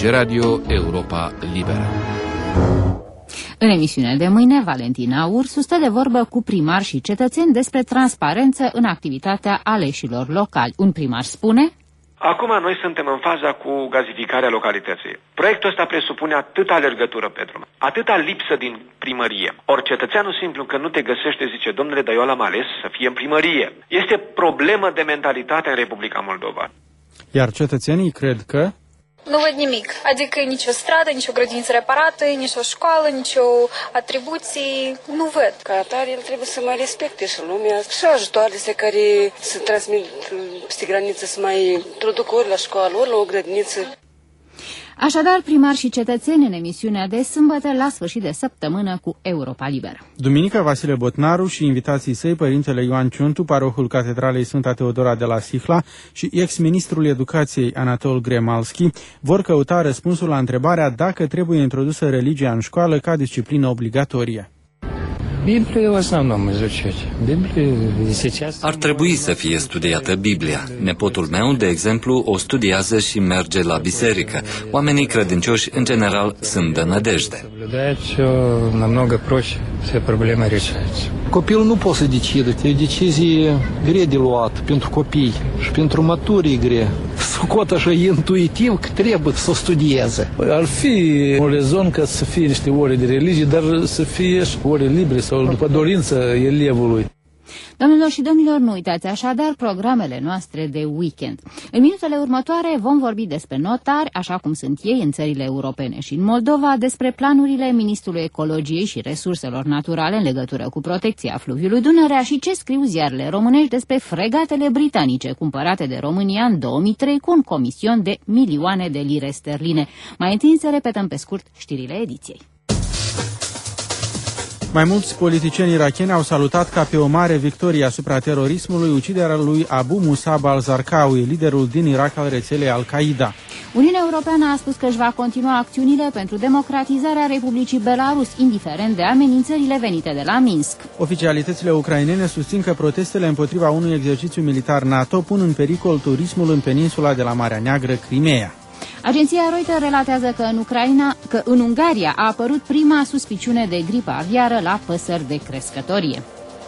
DG Radio Europa Liberă. În emisiunea de mâine, Valentina Ursu stă de vorbă cu primari și cetățeni despre transparență în activitatea aleșilor locali. Un primar spune: Acum noi suntem în faza cu gazificarea localității. Proiectul ăsta presupune atâta alergătură pe drum, atâta lipsă din primărie. Ori cetățeanul simplu când nu te găsește zice: domnule, dar eu l-am ales să fie în primărie. Este problemă de mentalitate în Republica Moldova. Iar cetățenii cred că nu văd nimic, adică nicio stradă, nicio grădiniță reparată, nicio școală, nicio atribuții, nu văd. Ca atare, el trebuie să mai respecte și lumea și ajutoarele care se transmit peste graniță să mai introducă ori la școală, ori la o grădiniță. Așadar, primari și cetățeni în emisiunea de sâmbătă la sfârșit de săptămână cu Europa Liberă. Duminică, Vasile Botnaru și invitații săi, părintele Ioan Ciuntu, parohul Catedralei Sfânta Teodora de la Sihla și ex-ministrul Educației Anatol Gremalski, vor căuta răspunsul la întrebarea dacă trebuie introdusă religia în școală ca disciplină obligatorie. Ar trebui să fie studiată Biblia. Nepotul meu, de exemplu, o studiază și merge la biserică. Oamenii credincioși, în general, sunt de nădejde. Copilul nu poate să decidă. E o decizie grea de luat pentru copii și pentru maturi e grea. Scot așa intuitiv că trebuie să o studieze. Ar fi un rezon ca să fie niște ore de religie, dar să fie și ore libere sau după dorință elevului. Domnilor și domnilor, nu uitați așadar programele noastre de weekend. În minutele următoare vom vorbi despre notari, așa cum sunt ei în țările europene și în Moldova, despre planurile Ministrului Ecologiei și Resurselor Naturale în legătură cu protecția fluviului Dunărea și ce scriu ziarele românești despre fregatele britanice cumpărate de România în 2003 cu un comision de milioane de lire sterline. Mai întâi să repetăm pe scurt știrile ediției. Mai mulți politicieni irakieni au salutat ca pe o mare victorie asupra terorismului uciderea lui Abu Musab al-Zarqawi, liderul din Irak al rețelei Al-Qaeda. Uniunea Europeană a spus că își va continua acțiunile pentru democratizarea Republicii Belarus, indiferent de amenințările venite de la Minsk. Oficialitățile ucrainene susțin că protestele împotriva unui exercițiu militar NATO pun în pericol turismul în peninsula de la Marea Neagră, Crimea. Agenția Reuters relatează că în Ungaria a apărut prima suspiciune de gripă aviară la păsări de crescătorie.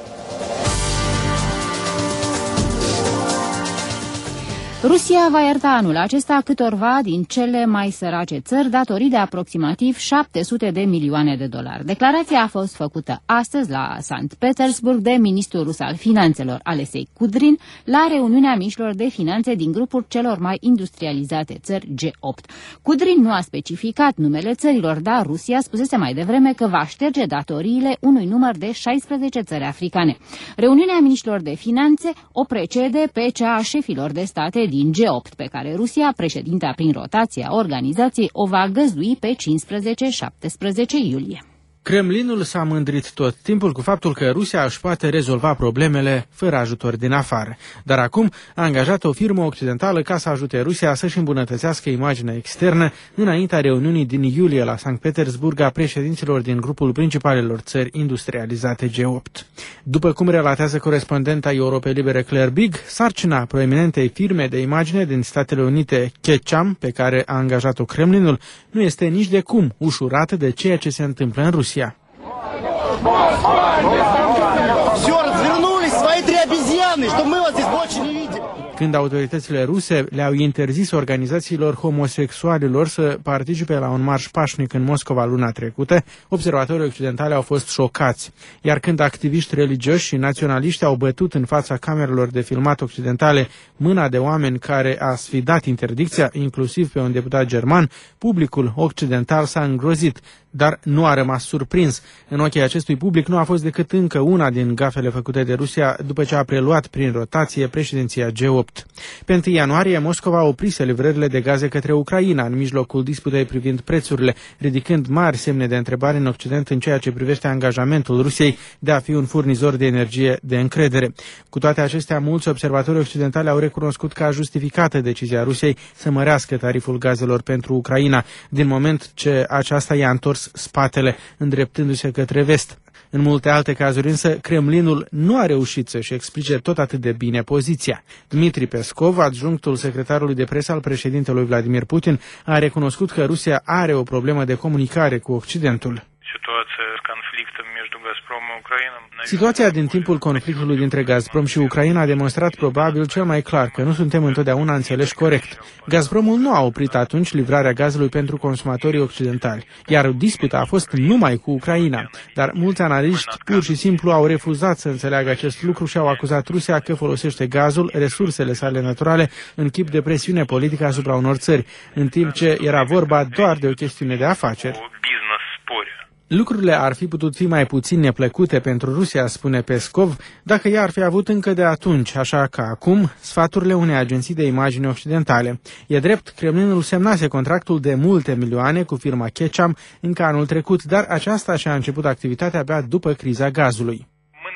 Rusia va ierta anul acesta câtorva din cele mai sărace țări datorii de aproximativ 700 de milioane de dolari. Declarația a fost făcută astăzi la Sankt Petersburg de ministrul rus al finanțelor Alexei Kudrin la reuniunea miniștrilor de finanțe din grupul celor mai industrializate țări G8. Kudrin nu a specificat numele țărilor, dar Rusia spusese mai devreme că va șterge datoriile unui număr de 16 țări africane. Reuniunea miniștrilor de finanțe o precede pe cea a șefilor de state din G8, pe care Rusia, președinta prin rotația organizației, o va găzdui pe 15-17 iulie. Kremlinul s-a mândrit tot timpul cu faptul că Rusia își poate rezolva problemele fără ajutor din afară. Dar acum a angajat o firmă occidentală ca să ajute Rusia să-și îmbunătățească imaginea externă înaintea reuniunii din iulie la Sankt Petersburg a președinților din grupul principalelor țări industrializate G8. După cum relatează corespondenta Europei Libere Claire Big, sarcina proeminentei firme de imagine din Statele Unite Ketchum, pe care a angajat-o Kremlinul, nu este nici de cum ușurată de ceea ce se întâmplă în Rusia. Când autoritățile ruse le-au interzis organizațiilor homosexualilor să participe la un marș pașnic în Moscova luna trecută, observatorii occidentali au fost șocați. Iar când activiști religioși și naționaliști au bătut în fața camerelor de filmat occidentale mâna de oameni care a sfidat interdicția, inclusiv pe un deputat german, publicul occidental s-a îngrozit, dar nu a rămas surprins. În ochii acestui public nu a fost decât încă una din gafele făcute de Rusia după ce a preluat prin rotație președinția G8. Pe 1 ianuarie, Moscova oprise livrările de gaze către Ucraina în mijlocul disputei privind prețurile, ridicând mari semne de întrebare în Occident în ceea ce privește angajamentul Rusiei de a fi un furnizor de energie de încredere. Cu toate acestea, mulți observatori occidentali au recunoscut ca justificată decizia Rusiei să mărească tariful gazelor pentru Ucraina, din moment ce aceasta i-a întors spatele, îndreptându-se către vest. În multe alte cazuri însă, Kremlinul nu a reușit să-și explice tot atât de bine poziția. Dmitri Peskov, adjunctul secretarului de presă al președintelui Vladimir Putin, a recunoscut că Rusia are o problemă de comunicare cu Occidentul. Situația din timpul conflictului dintre Gazprom și Ucraina a demonstrat probabil cel mai clar că nu suntem întotdeauna înțeleși corect. Gazpromul nu a oprit atunci livrarea gazului pentru consumatorii occidentali, iar disputa a fost numai cu Ucraina. Dar mulți analiști pur și simplu au refuzat să înțeleagă acest lucru și au acuzat Rusia că folosește gazul, resursele sale naturale, în chip de presiune politică asupra unor țări, în timp ce era vorba doar de o chestiune de afaceri. Lucrurile ar fi putut fi mai puțin neplăcute pentru Rusia, spune Peskov, dacă ea ar fi avut încă de atunci, așa că acum, sfaturile unei agenții de imagine occidentale. E drept, Kremlinul semnase contractul de multe milioane cu firma Kecham încă anul trecut, dar aceasta și-a început activitatea abia după criza gazului.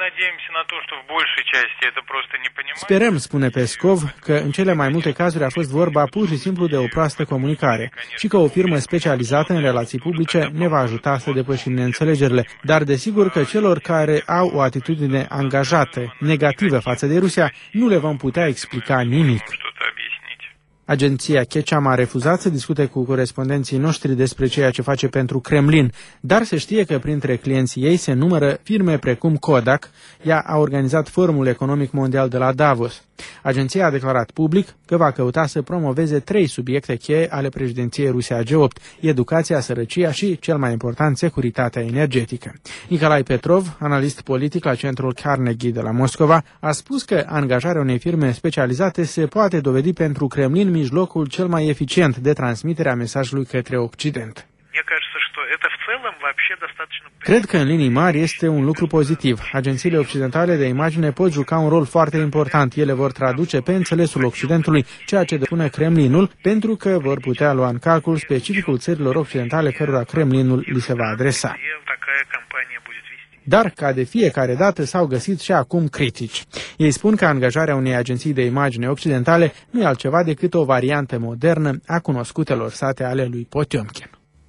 Sperăm, spune Peskov, că în cele mai multe cazuri a fost vorba pur și simplu de o proastă comunicare și că o firmă specializată în relații publice ne va ajuta să depășim neînțelegerile, dar desigur că celor care au o atitudine angajată, negativă față de Rusia, nu le vom putea explica nimic. Agenția Kecham a refuzat să discute cu corespondenții noștri despre ceea ce face pentru Kremlin, dar se știe că printre clienții ei se numără firme precum Kodak. Ea a organizat Forumul Economic Mondial de la Davos. Agenția a declarat public că va căuta să promoveze 3 subiecte cheie ale președinției Rusia G8, educația, sărăcia și, cel mai important, securitatea energetică. Nicolae Petrov, analist politic la Centrul Carnegie de la Moscova, a spus că angajarea unei firme specializate se poate dovedi pentru Kremlin mijlocul cel mai eficient de transmitere a mesajului către Occident. Cred că în linii mari este un lucru pozitiv. Agențiile occidentale de imagine pot juca un rol foarte important. Ele vor traduce pe înțelesul Occidentului ceea ce depune Kremlinul, pentru că vor putea lua în calcul specificul țărilor occidentale cărora Kremlinul li se va adresa. Dar, ca de fiecare dată, s-au găsit și acum critici. Ei spun că angajarea unei agenții de imagine occidentale nu e altceva decât o variantă modernă a cunoscutelor sate ale lui Potiomkin.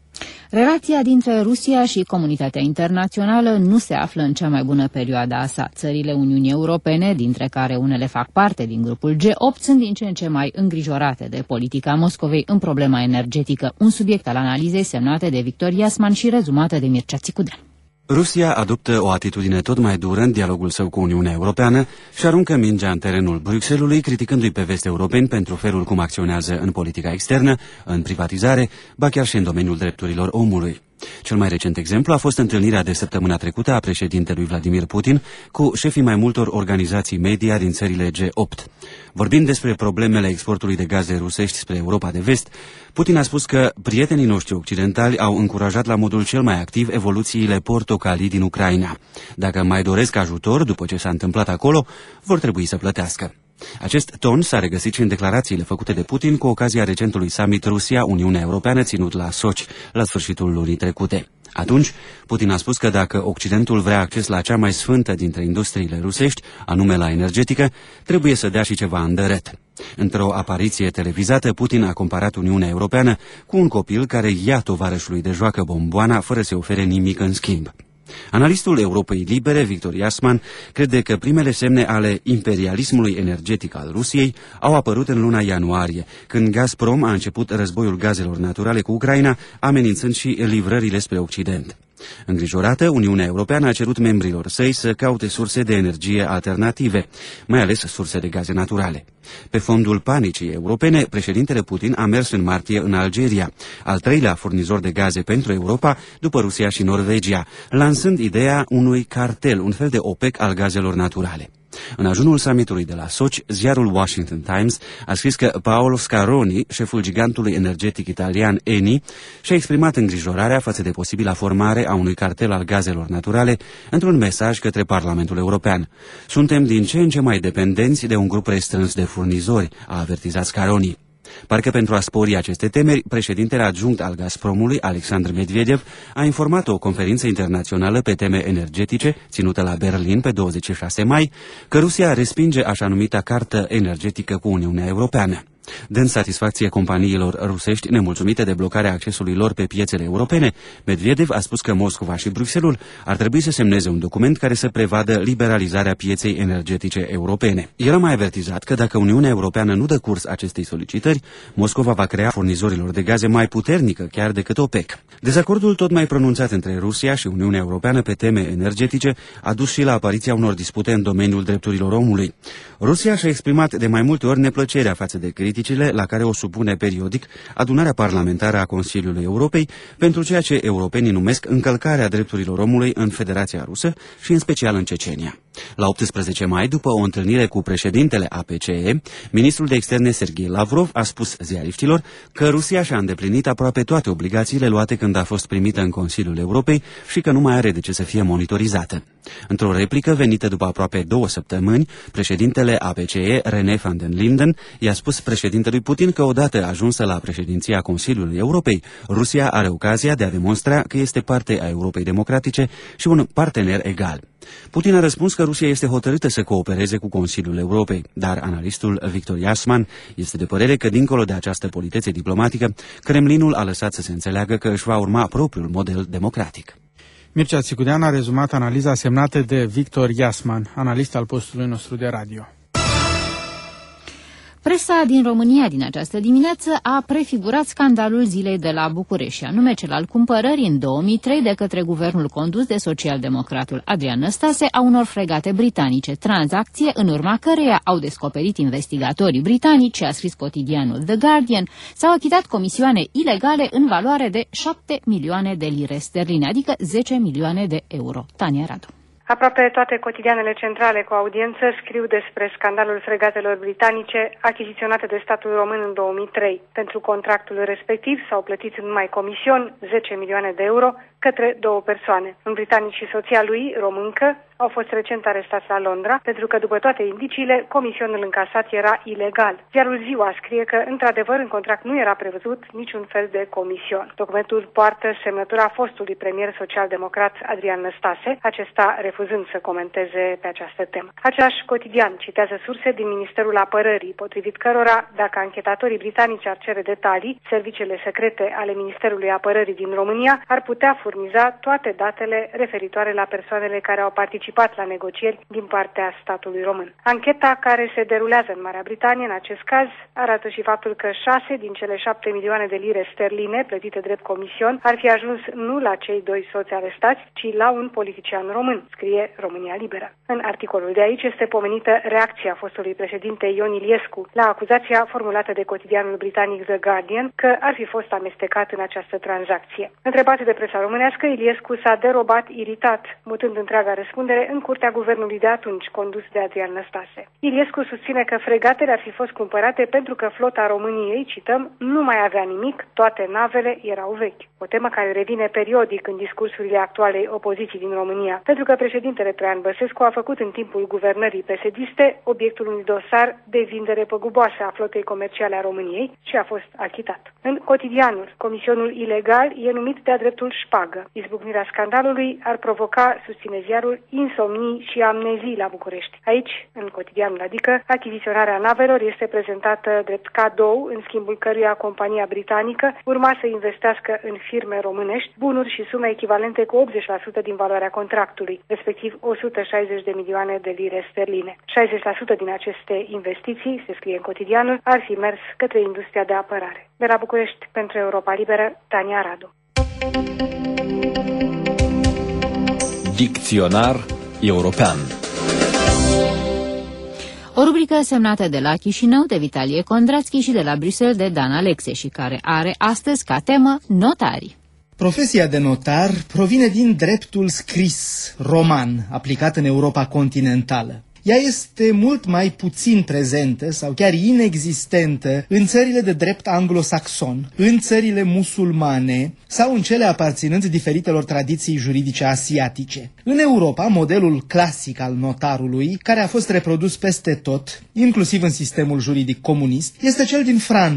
Relația dintre Rusia și comunitatea internațională nu se află în cea mai bună perioadă a sa. Țările Uniunii Europene, dintre care unele fac parte din grupul G8, sunt din ce în ce mai îngrijorate de politica Moscovei în problema energetică, un subiect al analizei semnate de Victor Iasman și rezumată de Mircea Țicudean. Rusia adoptă o atitudine tot mai dură în dialogul său cu Uniunea Europeană și aruncă mingea în terenul Bruxellesului, criticându-i pe vest europeni pentru felul cum acționează în politica externă, în privatizare, ba chiar și în domeniul drepturilor omului. Cel mai recent exemplu a fost întâlnirea de săptămâna trecută a președintelui Vladimir Putin cu șefii mai multor organizații media din țările G8. Vorbind despre problemele exportului de gaze rusești spre Europa de Vest, Putin a spus că prietenii noștri occidentali au încurajat la modul cel mai activ evoluțiile portocalii din Ucraina. Dacă mai doresc ajutor după ce s-a întâmplat acolo, vor trebui să plătească. Acest ton s-a regăsit și în declarațiile făcute de Putin cu ocazia recentului summit Rusia-Uniunea Europeană ținut la Sochi la sfârșitul lunii trecute. Atunci, Putin a spus că dacă Occidentul vrea acces la cea mai sfântă dintre industriile rusești, anume la energetică, trebuie să dea și ceva îndărât. Într-o apariție televizată, Putin a comparat Uniunea Europeană cu un copil care ia tovarășului de joacă bomboana fără să ofere nimic în schimb. Analistul Europei Libere, Victor Iasman, crede că primele semne ale imperialismului energetic al Rusiei au apărut în luna ianuarie, când Gazprom a început războiul gazelor naturale cu Ucraina, amenințând și livrările spre Occident. Îngrijorată, Uniunea Europeană a cerut membrilor săi să caute surse de energie alternative, mai ales surse de gaze naturale. Pe fondul panicii europene, președintele Putin a mers în martie în Algeria, al treilea furnizor de gaze pentru Europa, după Rusia și Norvegia, lansând ideea unui cartel, un fel de OPEC al gazelor naturale. În ajunul summitului de la Sochi, ziarul Washington Times a scris că Paolo Scaroni, șeful gigantului energetic italian Eni, și-a exprimat îngrijorarea față de posibila formare a unui cartel al gazelor naturale într-un mesaj către Parlamentul European. Suntem din ce în ce mai dependenți de un grup restrâns de furnizori, a avertizat Scaroni. Parcă pentru a spori aceste temeri, președintele adjunct al Gazpromului, Alexandru Medvedev, a informat o conferință internațională pe teme energetice, ținută la Berlin pe 26 mai, că Rusia respinge așa numita cartă energetică cu Uniunea Europeană. Dând satisfacție companiilor rusești nemulțumite de blocarea accesului lor pe piețele europene, Medvedev a spus că Moscova și Bruxelles ar trebui să semneze un document care să prevadă liberalizarea pieței energetice europene. El a mai avertizat că dacă Uniunea Europeană nu dă curs acestei solicitări, Moscova va crea furnizorilor de gaze mai puternică chiar decât OPEC. Dezacordul tot mai pronunțat între Rusia și Uniunea Europeană pe teme energetice a dus și la apariția unor dispute în domeniul drepturilor omului. Rusia și-a exprimat de mai multe ori neplăcerea față de criticile la care o supune periodic adunarea parlamentară a Consiliului Europei pentru ceea ce europenii numesc încălcarea drepturilor omului în Federația Rusă și în special în Cecenia. La 18 mai, după o întâlnire cu președintele APCE, ministrul de externe Sergei Lavrov a spus ziariștilor că Rusia și-a îndeplinit aproape toate obligațiile luate când a fost primită în Consiliul Europei și că nu mai are de ce să fie monitorizată. Într-o replică venită după aproape 2 săptămâni, președintele APCE, René van den Linden, i-a spus președintelui Putin că odată ajunsă la președinția Consiliului Europei, Rusia are ocazia de a demonstra că este parte a Europei democratice și un partener egal. Putin a răspuns că Rusia este hotărâtă să coopereze cu Consiliul Europei, dar analistul Victor Yasman este de părere că, dincolo de această politețe diplomatică, Kremlinul a lăsat să se înțeleagă că își va urma propriul model democratic. Mircea Țicudean a rezumat analiza semnată de Victor Yasman, analist al postului nostru de radio. Presa din România din această dimineață a prefigurat scandalul zilei de la București, anume cel al cumpărării în 2003 de către guvernul condus de socialdemocratul Adrian Năstase a unor fregate britanice, tranzacție în urma căreia au descoperit investigatorii britanici, a scris cotidianul The Guardian, s-au achitat comisioane ilegale în valoare de 7 milioane de lire sterline, adică 10 milioane de euro. Tania Radu. Aproape toate cotidianele centrale cu audiență scriu despre scandalul fregatelor britanice achiziționate de statul român în 2003. Pentru contractul respectiv s-au plătit numai comision 10 milioane de euro către 2 persoane. Un britanic și soția lui, româncă, au fost recent arestați la Londra pentru că, după toate indiciile, comisionul încasat era ilegal. Ziarul Ziua scrie că, într-adevăr, în contract nu era prevăzut niciun fel de comision. Documentul poartă semnătura fostului premier social-democrat Adrian Năstase, acesta refuzând să comenteze pe această temă. Același cotidian citează surse din Ministerul Apărării, potrivit cărora, dacă anchetatorii britanici ar cere detalii, serviciile secrete ale Ministerului Apărării din România ar putea furniza toate datele referitoare la persoanele care au participat la negocieri din partea statului român. Ancheta care se derulează în Marea Britanie, în acest caz, arată și faptul că 6 din cele 7 milioane de lire sterline plătite drept comision ar fi ajuns nu la cei 2 soți arestați, ci la un politician român, scrie România Liberă. În articolul de aici este pomenită reacția fostului președinte Ion Iliescu la acuzația formulată de cotidianul britanic The Guardian că ar fi fost amestecat în această tranzacție. Întrebat de presa românească, Iliescu s-a derobat iritat, mutând întreaga răspundere în curtea guvernului de atunci, condus de Adrian Năstase. Iliescu susține că fregatele ar fi fost cumpărate pentru că flota României, cităm, nu mai avea nimic, toate navele erau vechi. O temă care revine periodic în discursurile actualei opoziții din România, pentru că președintele Traian Băsescu a făcut în timpul guvernării PSD-iste obiectul unui dosar de vindere păguboasă a flotei comerciale a României și a fost achitat. În cotidianul, comisionul ilegal e numit de-a dreptul șpagă. Izbucnirea scandalului ar provoca, susține ziarul, insomnii și amnezii la București. Aici, în cotidianul, adică, achiziționarea navelor este prezentată drept cadou, în schimbul căruia compania britanică urma să investească în firme românești bunuri și sume echivalente cu 80% din valoarea contractului, respectiv 160 de milioane de lire sterline. 60% din aceste investiții, se scrie în cotidianul, ar fi mers către industria de apărare. De la București, pentru Europa Liberă, Tania Radu. Dicționar european. O rubrică semnată de la Chișinău de Vitalie Kondrațchi și de la Bruxelles de Dan Alexe și care are astăzi ca temă notarii. Profesia de notar provine din dreptul scris roman, aplicat în Europa continentală. Ea este mult mai puțin prezentă sau chiar inexistentă în țările de drept anglosaxon, în țările musulmane sau în cele aparținând diferitelor tradiții juridice asiatice. În Europa, modelul clasic al notarului, care a fost reprodus peste tot, inclusiv în sistemul juridic comunist, este cel din Franța.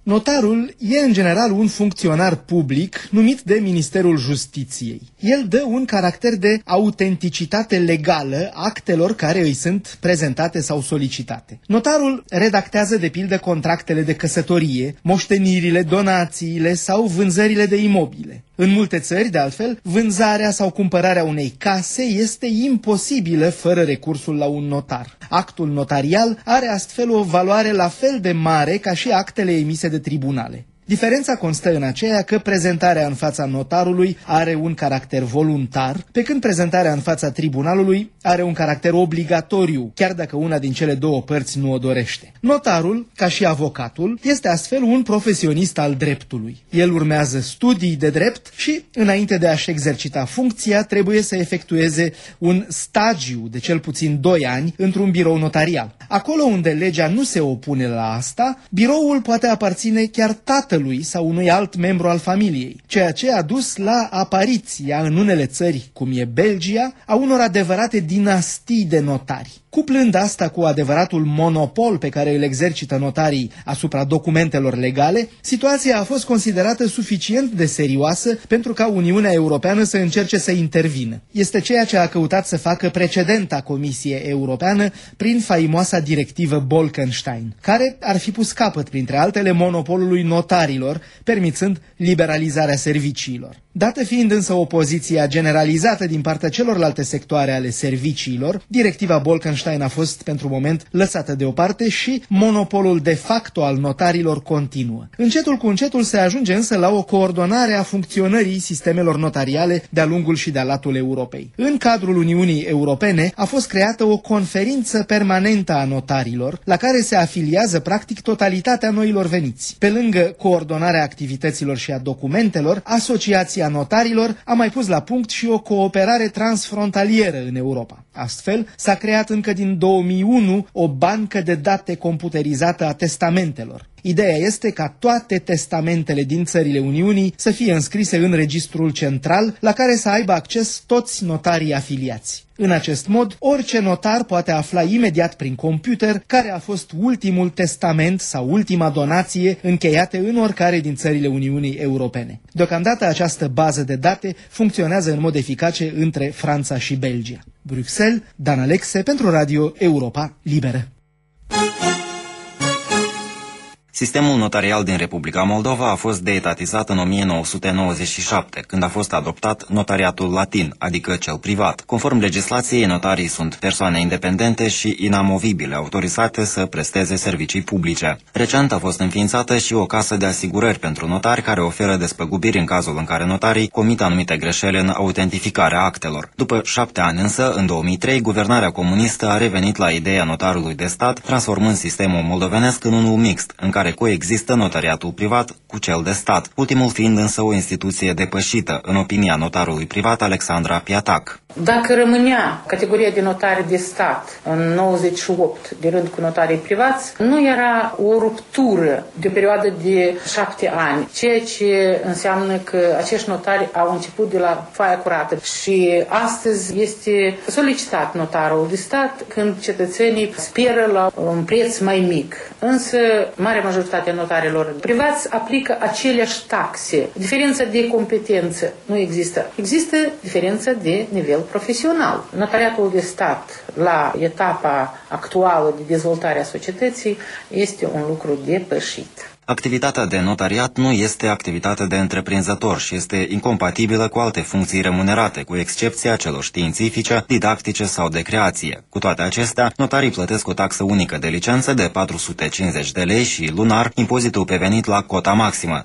Notarul e în general un funcționar public numit de Ministerul Justiției. El dă un caracter de autenticitate legală actelor care îi sunt prezentate sau solicitate. Notarul redactează de pildă contractele de căsătorie, moștenirile, donațiile sau vânzările de imobile. În multe țări, de altfel, vânzarea sau cumpărarea unei case este imposibilă fără recursul la un notar. Actul notarial are astfel o valoare la fel de mare ca și actele emise de tribunale. Diferența constă în aceea că prezentarea în fața notarului are un caracter voluntar, pe când prezentarea în fața tribunalului are un caracter obligatoriu, chiar dacă una din cele două părți nu o dorește. Notarul, ca și avocatul, este astfel un profesionist al dreptului. El urmează studii de drept și, înainte de a-și exercita funcția, trebuie să efectueze un stagiu de cel puțin 2 ani într-un birou notarial. Acolo unde legea nu se opune la asta, biroul poate aparține chiar tatălui sau unui alt membru al familiei, ceea ce a dus la apariția în unele țări, cum e Belgia, a unor adevărate dinastii de notari. Cuplând asta cu adevăratul monopol pe care îl exercită notarii asupra documentelor legale, situația a fost considerată suficient de serioasă pentru ca Uniunea Europeană să încerce să intervină. Este ceea ce a căutat să facă precedenta Comisie Europeană prin faimoasa directivă Bolkestein, care ar fi pus capăt, printre altele, monopolului notarilor, permițând liberalizarea serviciilor. Dată fiind însă opoziția generalizată din partea celorlalte sectoare ale serviciilor, directiva Bolkestein a fost pentru moment lăsată deoparte și monopolul de facto al notarilor continuă. Încetul cu încetul se ajunge însă la o coordonare a funcționării sistemelor notariale de-a lungul și de-a latul Europei. În cadrul Uniunii Europene a fost creată o conferință permanentă a notarilor, la care se afiliază practic totalitatea noilor veniți. Pe lângă coordonarea activităților și a documentelor, Asociația Notarilor a mai pus la punct și o cooperare transfrontalieră în Europa. Astfel, s-a creat încă din 2001 o bancă de date computerizată a testamentelor. Ideea este ca toate testamentele din țările Uniunii să fie înscrise în registrul central, la care să aibă acces toți notarii afiliați. În acest mod, orice notar poate afla imediat prin computer care a fost ultimul testament sau ultima donație încheiate în oricare din țările Uniunii Europene. Deocamdată această bază de date funcționează în mod eficace între Franța și Belgia. Bruxelles, Dan Alexe pentru Radio Europa Liberă. Sistemul notarial din Republica Moldova a fost deetatizat în 1997, când a fost adoptat notariatul latin, adică cel privat. Conform legislației, notarii sunt persoane independente și inamovibile, autorizate să presteze servicii publice. Recent a fost înființată și o casă de asigurări pentru notari care oferă despăgubiri în cazul în care notarii comit anumite greșeli în autentificarea actelor. După 7 ani însă, în 2003, guvernarea comunistă a revenit la ideea notarului de stat, transformând sistemul moldovenesc în unul mixt, în care coexistă notariatul privat cu cel de stat, ultimul fiind însă o instituție depășită, în opinia notarului privat Alexandra Piatac. Dacă rămânea categoria de notari de stat în 98 de rând cu notarii privați, nu era o ruptură de o perioadă de 7 ani, ceea ce înseamnă că acești notari au început de la foaia curată și astăzi este solicitat notarul de stat când cetățenii speră la un preț mai mic. Însă, marea majoritate a notarilor privați aplică aceleași taxe. Diferența de competență nu există. Există diferența de nivel profesional. Notariatul de stat la etapa actuală de dezvoltare a societății este un lucru depășit. Activitatea de notariat nu este activitate de întreprinzător și este incompatibilă cu alte funcții remunerate, cu excepția celor științifice, didactice sau de creație. Cu toate acestea, notarii plătesc o taxă unică de licență de 450 de lei și lunar impozitul pe venit la cota maximă,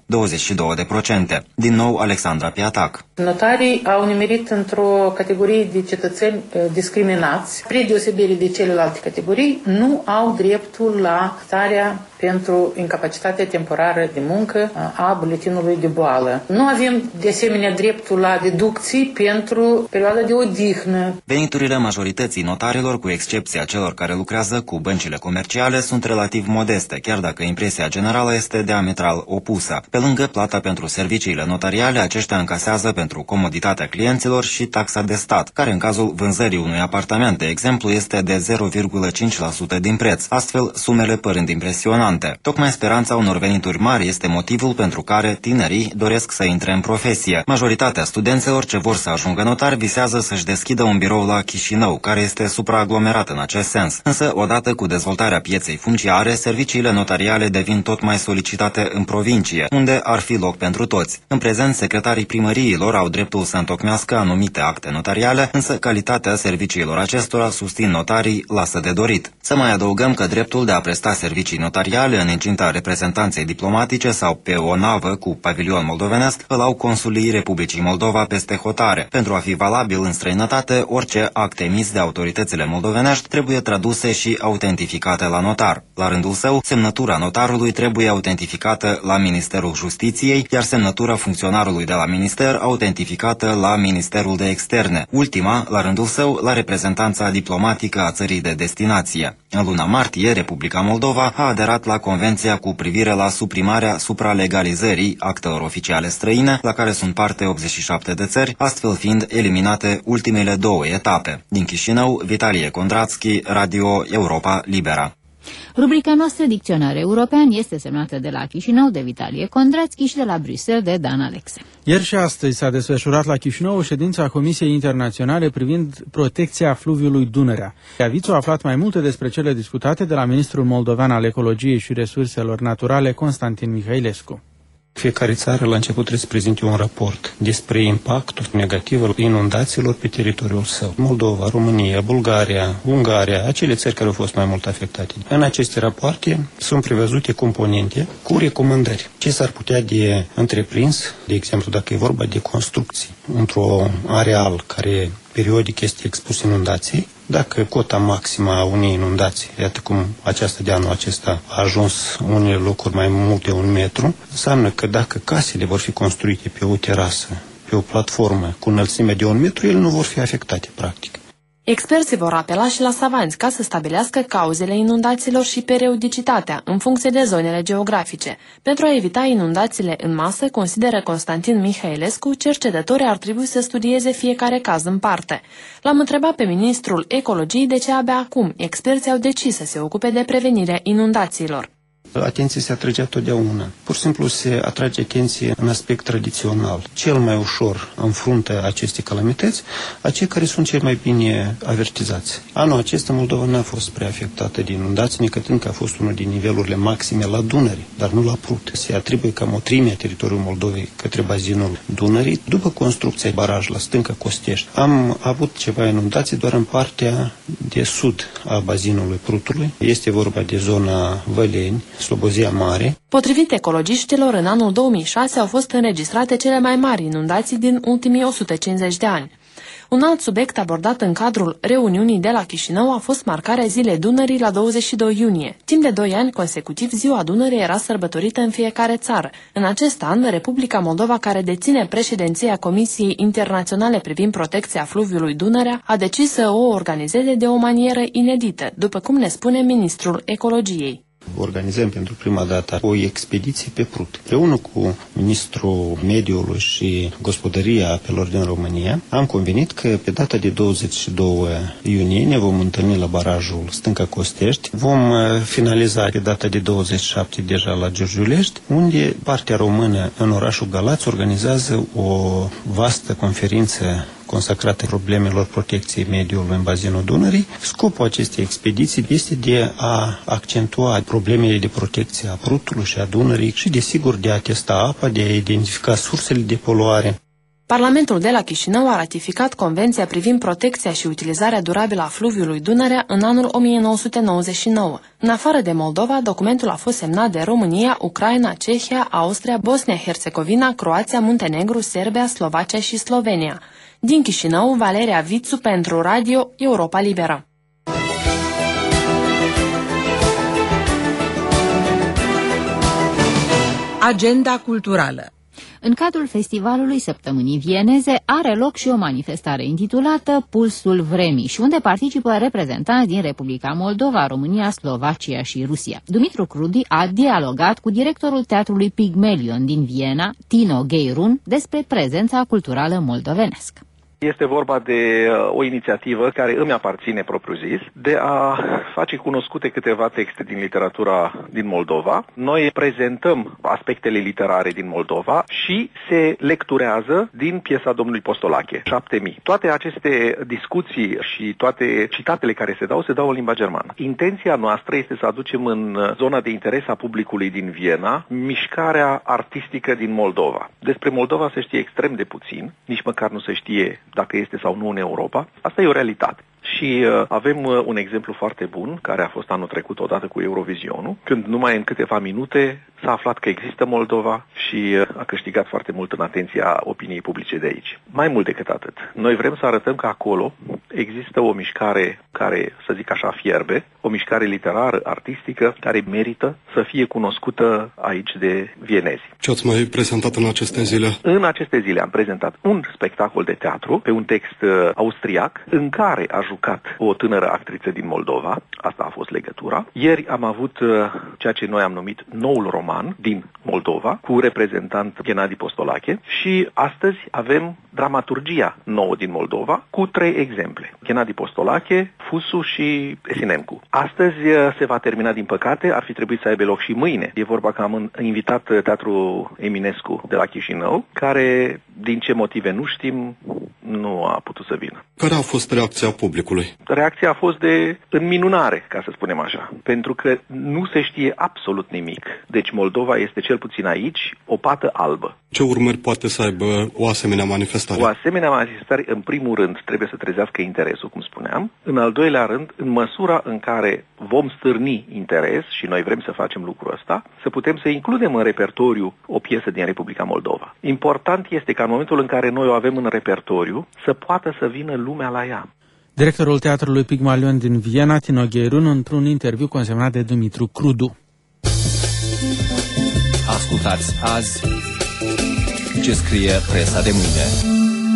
22%. Din nou, Alexandra Piatac. Notarii au nimerit într-o categorie de cetățeni discriminați, spre deosebire de celelalte categorii, nu au dreptul la starea pentru incapacitatea temporară de muncă a buletinului de boală. Nu avem de asemenea dreptul la deducții pentru perioada de odihnă. Veniturile majorității notarilor, cu excepția celor care lucrează cu băncile comerciale, sunt relativ modeste, chiar dacă impresia generală este diametral opusă. Pe lângă plata pentru serviciile notariale, aceștia încasează pentru comoditatea clienților și taxa de stat, care în cazul vânzării unui apartament, de exemplu, este de 0,5% din preț, astfel sumele părând impresionante. Tocmai speranța unor unor venituri mari este motivul pentru care tinerii doresc să intre în profesie. Majoritatea studenților ce vor să ajungă notari visează să-și deschidă un birou la Chișinău, care este supraaglomerat în acest sens. Însă, odată cu dezvoltarea pieței funciare, serviciile notariale devin tot mai solicitate în provincie, unde ar fi loc pentru toți. În prezent, secretarii primăriilor au dreptul să întocmească anumite acte notariale, însă calitatea serviciilor acestora, susțin notarii, lasă de dorit. Să mai adăugăm că dreptul de a presta servicii notariale în incinta reprezentanței diplomatice sau pe o navă cu pavilion moldovenesc îl au consulii Republicii Moldova peste hotare. Pentru a fi valabil în străinătate, orice acte emis de autoritățile moldovenești trebuie traduse și autentificate la notar. La rândul său, semnătura notarului trebuie autentificată la Ministerul Justiției, iar semnătura funcționarului de la minister autentificată la Ministerul de Externe. Ultima, la rândul său, la reprezentanța diplomatică a țării de destinație. În luna martie, Republica Moldova a aderat la Convenția cu privire la suprimarea supralegalizării actelor oficiale străine, la care sunt parte 87 de țări, astfel fiind eliminate ultimele 2 etape. Din Chișinău, Vitalie Kondrațchi, Radio Europa Libera. Rubrica noastră Dicționar European este semnată de la Chișinău de Vitalie Kondrațchi și de la Bruxelles de Dan Alexe. Ieri și astăzi s-a desfășurat la Chișinău o ședință a Comisiei Internaționale privind protecția fluviului Dunărea. Avițu a aflat mai multe despre cele discutate de la ministrul moldovean al Ecologiei și Resurselor Naturale, Constantin Mihailescu. Fiecare țară la început trebuie să prezinte un raport despre impactul negativ al inundațiilor pe teritoriul său. Moldova, România, Bulgaria, Ungaria, acele țări care au fost mai mult afectate. În aceste rapoarte sunt prevăzute componente cu recomandări. Ce s-ar putea de întreprins, de exemplu, dacă e vorba de construcții într-un areal care periodic este expus inundației, dacă cota maximă a unei inundații, iată cum aceasta de anul acesta a ajuns unele locuri mai mult de 1 metru, înseamnă că dacă casele vor fi construite pe o terasă, pe o platformă cu înălțime de 1 metru, ele nu vor fi afectate, practic. Experții vor apela și la savanți ca să stabilească cauzele inundațiilor și periodicitatea în funcție de zonele geografice. Pentru a evita inundațiile în masă, consideră Constantin Mihailescu, cercetătorii ar trebui să studieze fiecare caz în parte. L-am întrebat pe ministrul Ecologiei de ce abia acum experții au decis să se ocupe de prevenirea inundațiilor. Atenție se atrage totdeauna. Pur și simplu se atrage atenție în aspect tradițional. Cel mai ușor înfruntă aceste calamități acei care sunt cei mai bine avertizați. Anul acesta Moldova n-a fost prea afectată de inundații, necătând că a fost unul din nivelurile maxime la Dunăre, dar nu la Prut. Se atribuie cam o treime a teritoriului Moldovei către bazinul Dunării. După construcția baraj la stânca Costești, am avut ceva inundații doar în partea de sud a bazinului Prutului. Este vorba de zona Văleni, Slobozia Mare. Potrivit ecologiștilor, în anul 2006 au fost înregistrate cele mai mari inundații din ultimii 150 de ani. Un alt subiect abordat în cadrul reuniunii de la Chișinău a fost marcarea Zilei Dunării la 22 iunie. Timp de 2 ani consecutiv, Ziua Dunării era sărbătorită în fiecare țară. În acest an, Republica Moldova, care deține președinția Comisiei Internaționale privind protecția fluviului Dunărea, a decis să o organizeze de o manieră inedită, după cum ne spune ministrul Ecologiei. Organizăm pentru prima dată o expediție pe Prut. Împreună cu ministrul mediului și gospodăria apelor din România, am convenit că pe data de 22 iunie ne vom întâlni la barajul Stânca Costești. Vom finaliza pe data de 27 deja la Giurgiulești, unde partea română în orașul Galați organizează o vastă conferință consacrată problemelor protecției mediului în bazinul Dunării. Scopul acestei expediții este de a accentua problemele de protecție a Prutului și a Dunării și, desigur, de a testa apa, de a identifica sursele de poluare. Parlamentul de la Chișinău a ratificat Convenția privind protecția și utilizarea durabilă a fluviului Dunărea în anul 1999. În afară de Moldova, documentul a fost semnat de România, Ucraina, Cehia, Austria, Bosnia-Herzegovina, Croația, Muntenegru, Serbia, Slovacia și Slovenia. Din Chișinău, Valeria Vițu pentru Radio Europa Liberă. Agenda culturală. În cadrul festivalului Săptămânii Vieneze are loc și o manifestare intitulată Pulsul Vremii și unde participă reprezentanți din Republica Moldova, România, Slovacia și Rusia. Dumitru Crudi a dialogat cu directorul Teatrului Pygmalion din Viena, Tino Gheirun, despre prezența culturală moldovenească. Este vorba de o inițiativă care îmi aparține propriu-zis, de a face cunoscute câteva texte din literatura din Moldova. Noi prezentăm aspectele literare din Moldova și se lecturează din piesa domnului Postolache, 7000. Toate aceste discuții și toate citatele care se dau în limba germană. Intenția noastră este să aducem în zona de interes a publicului din Viena mișcarea artistică din Moldova. Despre Moldova se știe extrem de puțin, nici măcar nu se știe dacă este sau nu în Europa. Asta e o realitate. Și avem un exemplu foarte bun, care a fost anul trecut odată cu Eurovizionul, când numai în câteva minute s-a aflat că există Moldova și a câștigat foarte mult în atenția opiniei publice de aici. Mai mult decât atât, noi vrem să arătăm că acolo există o mișcare care, să zic așa, fierbe, o mișcare literară, artistică, care merită să fie cunoscută aici de vienezi. Ce ați mai prezentat în aceste zile? În aceste zile am prezentat un spectacol de teatru pe un text austriac, în care a jucat o tânără actriță din Moldova. Asta a fost legătura. Ieri am avut ceea ce noi am numit noul roman din Moldova, cu reprezentant Gennady Postolache, și astăzi avem dramaturgia nouă din Moldova, cu 3 exemple. Gennady Postolache, Fusu și Esinemcu. Astăzi se va termina, din păcate, ar fi trebuit să aibă loc și mâine. E vorba că am invitat Teatrul Eminescu de la Chișinău, care, din ce motive nu știm, nu a putut să vină. Care a fost reacția publicului? Reacția a fost de înminunare, ca să spunem așa, pentru că nu se știe absolut nimic. Deci Moldova este, cel puțin aici, o pată albă. Ce urmări poate să aibă o asemenea manifestare? O asemenea manifestare, în primul rând, trebuie să trezească interesul, cum spuneam. În al doilea rând, în măsura în care vom stârni interes, și noi vrem să facem lucrul ăsta, să putem să includem în repertoriu o piesă din Republica Moldova. Important este ca în momentul în care noi o avem în repertoriu, să poată să vină lumea la ea. Directorul Teatrului Pygmalion din Viena, Tino Gheirun, într-un interviu consemnat de Dumitru Crudu. Ascultați azi ce scrie presa de mâine.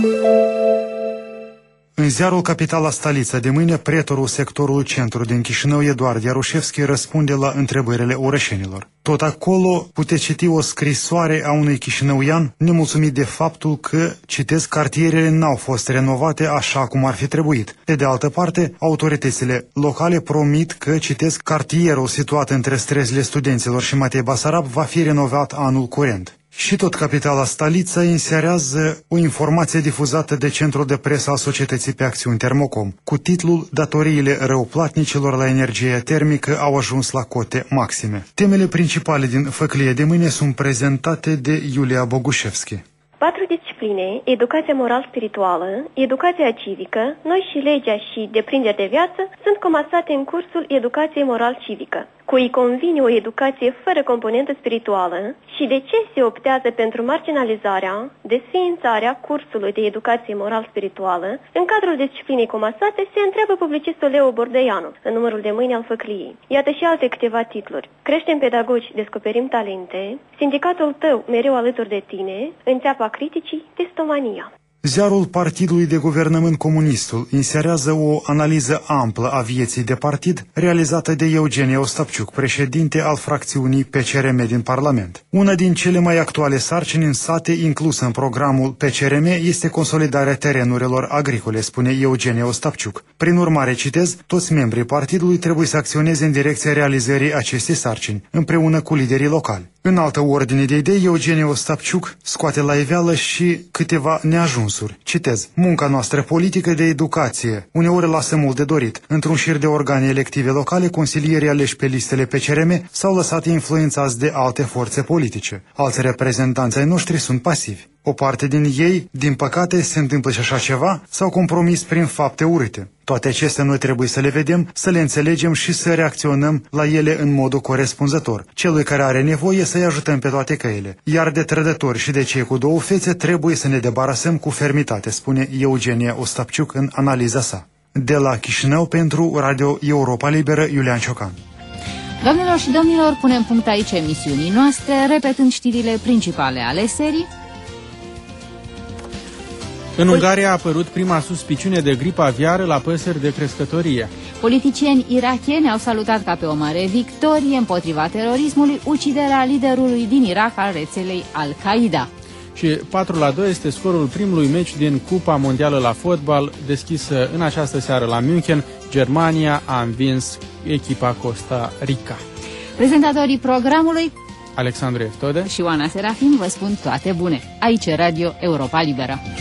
În ziarul Capitala Stalița de mâine, pretorul sectorului centru din Chișinău, Eduard Iarușevski, răspunde la întrebările orășenilor. Tot acolo puteți citi o scrisoare a unui chișinăuian nemulțumit de faptul că, citesc, cartierele n-au fost renovate așa cum ar fi trebuit. Pe de altă parte, autoritățile locale promit că, citesc, cartierul situat între străzile studenților și Matei Basarab va fi renovat anul curent. Și tot Capitala Stalița inserează o informație difuzată de Centrul de Presă al Societății pe Acțiuni Termocom, cu titlul "Datoriile răuplatnicilor la energie termică au ajuns la cote maxime". Temele principale din făclie de mâine sunt prezentate de Iulia Bogușevski. 4 discipline, educația moral-spirituală, educația civică, noi și legea și deprinderi de viață, sunt comasate în cursul educației moral-civică. Cui convine o educație fără componentă spirituală și de ce se optează pentru marginalizarea, desființarea cursului de educație moral-spirituală, în cadrul disciplinei comasate se întreabă publicistul Leo Bordeianu, în numărul de mâine al făcliei. Iată și alte câteva titluri. Creștem pedagogi, descoperim talente, sindicatul tău mereu alături de tine, în țeapa criticii, testomania. Ziarul Partidului de Guvernământ Comunistul inserează o analiză amplă a vieții de partid realizată de Eugenie Ostapciuc, președinte al fracțiunii PCRM din Parlament. Una din cele mai actuale sarcini în sate inclusă în programul PCRM este consolidarea terenurilor agricole, spune Eugenie Ostapciuc. Prin urmare, citez, toți membrii partidului trebuie să acționeze în direcția realizării acestei sarcini, împreună cu liderii locali. În altă ordine de idei, Eugenie Ostapciuc scoate la iveală și câteva neajunsuri. Citez, munca noastră politică de educație uneori lasă mult de dorit. Într-un șir de organe elective locale, consilierii aleși pe listele PCRM s-au lăsat influențați de alte forțe politice. Alți reprezentanți ai noștri sunt pasivi. O parte din ei, din păcate, se întâmplă și așa ceva, s-au compromis prin fapte urâte. Toate acestea noi trebuie să le vedem, să le înțelegem și să reacționăm la ele în modul corespunzător. Celui care are nevoie să-i ajutăm pe toate căile. Iar de trădători și de cei cu două fețe trebuie să ne debarasăm cu fermitate, spune Eugenie Ostapciuc în analiza sa. De la Chișinău pentru Radio Europa Liberă, Iulian Ciocan. Doamnelor și domnilor, punem punct aici emisiunii noastre, repetând știrile principale ale serii. În Ungaria a apărut prima suspiciune de gripă aviară la păsări de crescătorie. Politicieni irakieni au salutat ca pe o mare victorie împotriva terorismului uciderea liderului din Irak al rețelei Al-Qaeda. Și 4-2 este scorul primului meci din Cupa Mondială la fotbal, deschisă în această seară la München. Germania a învins echipa Costa Rica. Prezentatorii programului Alexandru Eftode și Oana Serafim vă spun toate bune. Aici Radio Europa Liberă.